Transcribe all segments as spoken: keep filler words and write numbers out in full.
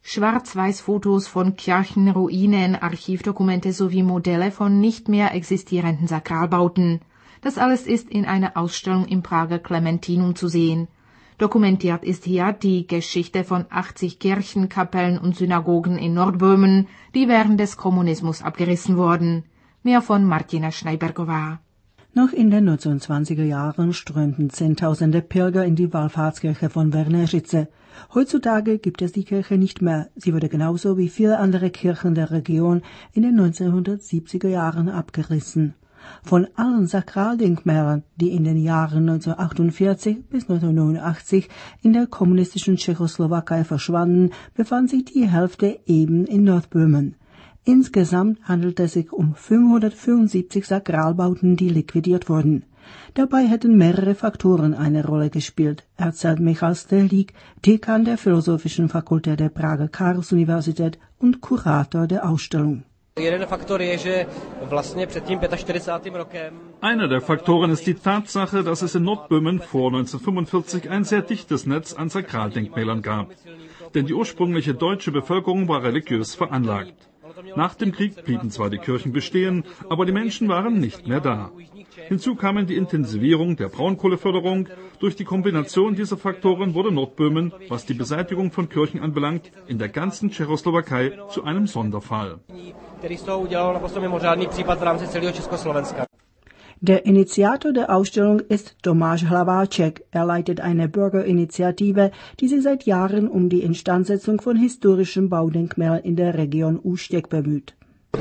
Schwarz-Weiß-Fotos von Kirchenruinen, Archivdokumente sowie Modelle von nicht mehr existierenden Sakralbauten. Das alles ist in einer Ausstellung im Prager Klementinum zu sehen. Dokumentiert ist hier die Geschichte von achtzig Kirchen, Kapellen und Synagogen in Nordböhmen, die während des Kommunismus abgerissen wurden. Mehr von Martina Schneibergová. Noch in den neunzehnhundertzwanziger Jahren strömten Zehntausende Pilger in die Wallfahrtskirche von Werneřice. Heutzutage gibt es die Kirche nicht mehr. Sie wurde genauso wie viele andere Kirchen der Region in den neunzehnhundertsiebziger Jahren abgerissen. Von allen Sakraldenkmälern, die in den Jahren neunzehnhundertachtundvierzig bis neunzehnhundertneunundachtzig in der kommunistischen Tschechoslowakei verschwanden, befand sich die Hälfte eben in Nordböhmen. Insgesamt handelt es sich um fünfhundertfünfundsiebzig Sakralbauten, die liquidiert wurden. Dabei hätten mehrere Faktoren eine Rolle gespielt, erzählt Michal Stehlík, Dekan der Philosophischen Fakultät der Prager Karls-Universität und Kurator der Ausstellung. Einer der Faktoren ist die Tatsache, dass es in Nordböhmen vor neunzehnhundertfünfundvierzig ein sehr dichtes Netz an Sakraldenkmälern gab. Denn die ursprüngliche deutsche Bevölkerung war religiös veranlagt. Nach dem Krieg blieben zwar die Kirchen bestehen, aber die Menschen waren nicht mehr da. Hinzu kamen die Intensivierung der Braunkohleförderung. Durch die Kombination dieser Faktoren wurde Nordböhmen, was die Beseitigung von Kirchen anbelangt, in der ganzen Tschechoslowakei zu einem Sonderfall. Der Initiator der Ausstellung ist Tomáš Hlaváček. Er leitet eine Bürgerinitiative, die sich seit Jahren um die Instandsetzung von historischen Baudenkmälern in der Region Ústěk bemüht.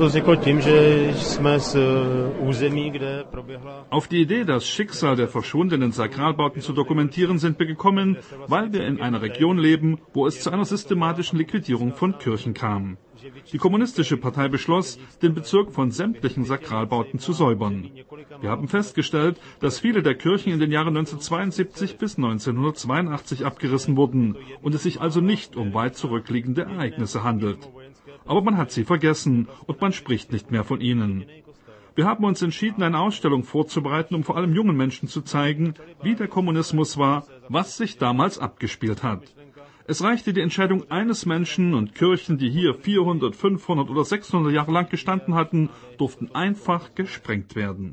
Auf die Idee, das Schicksal der verschwundenen Sakralbauten zu dokumentieren, sind wir gekommen, weil wir in einer Region leben, wo es zu einer systematischen Liquidierung von Kirchen kam. Die kommunistische Partei beschloss, den Bezirk von sämtlichen Sakralbauten zu säubern. Wir haben festgestellt, dass viele der Kirchen in den Jahren neunzehnhundertzweiundsiebzig bis neunzehnhundertzweiundachtzig abgerissen wurden und es sich also nicht um weit zurückliegende Ereignisse handelt. Aber man hat sie vergessen und man spricht nicht mehr von ihnen. Wir haben uns entschieden, eine Ausstellung vorzubereiten, um vor allem jungen Menschen zu zeigen, wie der Kommunismus war, was sich damals abgespielt hat. Es reichte die Entscheidung eines Menschen und Kirchen, die hier vierhundert, fünfhundert oder sechshundert Jahre lang gestanden hatten, durften einfach gesprengt werden.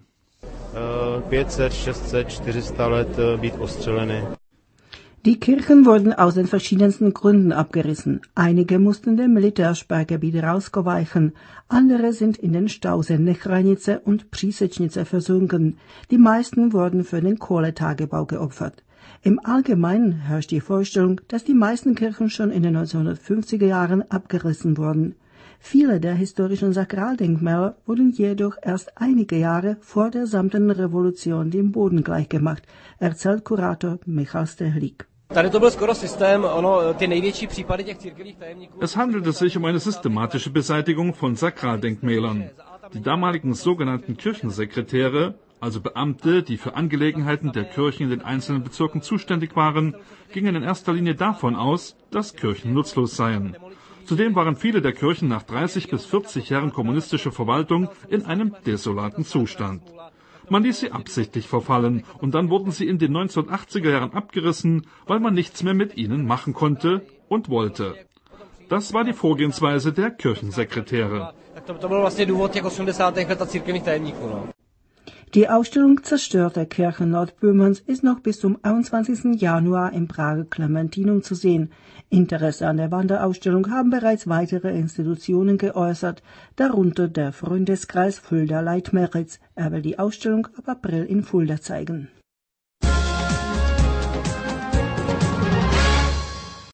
Die Kirchen wurden aus den verschiedensten Gründen abgerissen. Einige mussten dem Militärsperrgebiet rausgeweichen, andere sind in den Stauseen Nechranice und Přísečnice versunken. Die meisten wurden für den Kohletagebau geopfert. Im Allgemeinen herrscht die Vorstellung, dass die meisten Kirchen schon in den neunzehnhundertfünfziger Jahren abgerissen wurden. Viele der historischen Sakraldenkmäler wurden jedoch erst einige Jahre vor der samtenen Revolution dem Boden gleichgemacht, erzählt Kurator Michal Stehlík. Es handelte sich um eine systematische Beseitigung von Sakraldenkmälern. Die damaligen sogenannten Kirchensekretäre, also Beamte, die für Angelegenheiten der Kirchen in den einzelnen Bezirken zuständig waren, gingen in erster Linie davon aus, dass Kirchen nutzlos seien. Zudem waren viele der Kirchen nach dreißig bis vierzig Jahren kommunistischer Verwaltung in einem desolaten Zustand. Man ließ sie absichtlich verfallen und dann wurden sie in den neunzehnhundertachtziger Jahren abgerissen, weil man nichts mehr mit ihnen machen konnte und wollte. Das war die Vorgehensweise der Kirchensekretäre. Die Ausstellung Zerstörte Kirchen Nordböhmens ist noch bis zum einundzwanzigsten Januar im Prager Klementinum zu sehen. Interesse an der Wanderausstellung haben bereits weitere Institutionen geäußert, darunter der Freundeskreis Fulda Leitmeritz. Er will die Ausstellung ab April in Fulda zeigen.